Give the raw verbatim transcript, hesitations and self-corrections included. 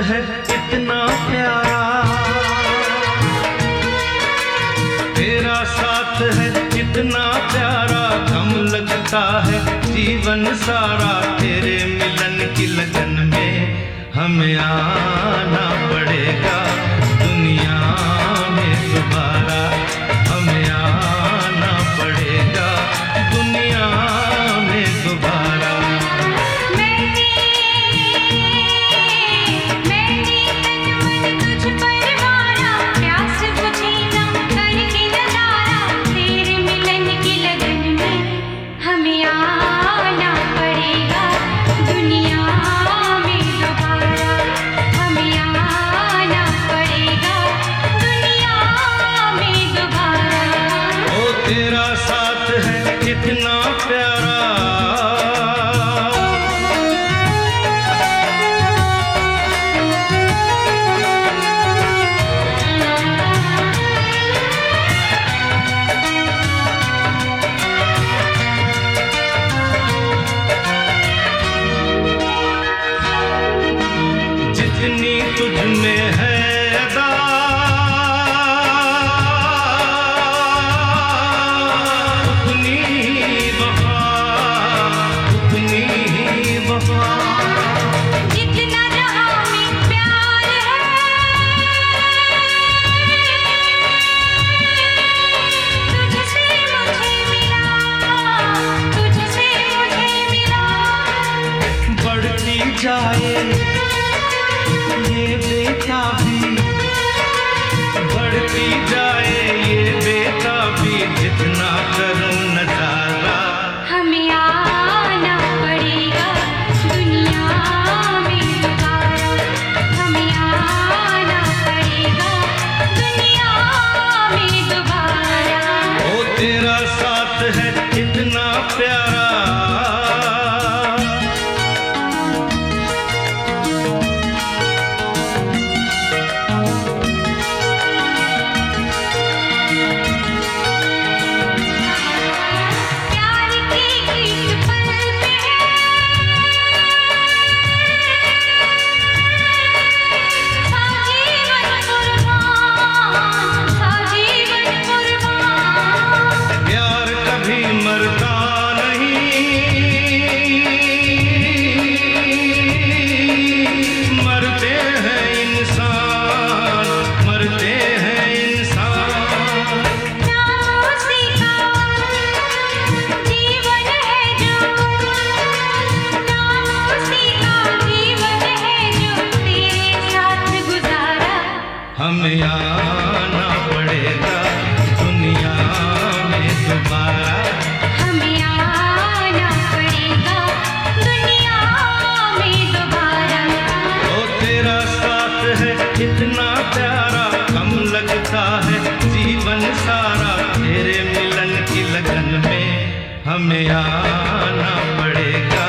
है इतना प्यारा, तेरा साथ है इतना प्यारा, गम लगता है जीवन सारा। तेरे मिलन की लगन में हमें आना पड़ेगा दुनिया में दोबारा, हमें आना पड़ेगा दुनिया में दोबारा। तेरा साथ है इतना प्यारा, जितनी तुझ में है अदा, जितना जहां में प्यार है, तुझसे मुझे मिला, तुझसे मुझे मिला। बढ़ती जाए ये बेताबी, बढ़ती जाए ये बेताबी, जितना करूं नजारा। हमें आना पड़ेगा दुनिया में दोबारा, हमें आना पड़ेगा दुनिया में दोबारा। ओ तेरा साथ है इतना प्यारा, मरता नहीं, मरते हैं इंसान, मरते हैं इंसान। नाम उसी का जीवन है जो, नाम उसी का जीवन है जो तेरे साथ गुजारा। हमें आना पड़ेगा दुनिया में दोबारा, हमें आना पड़ेगा दुनिया में दोबारा। ओ तेरा साथ है इतना प्यारा, गम लगता है जीवन सारा। तेरे मिलन की लगन में हमें आना पड़ेगा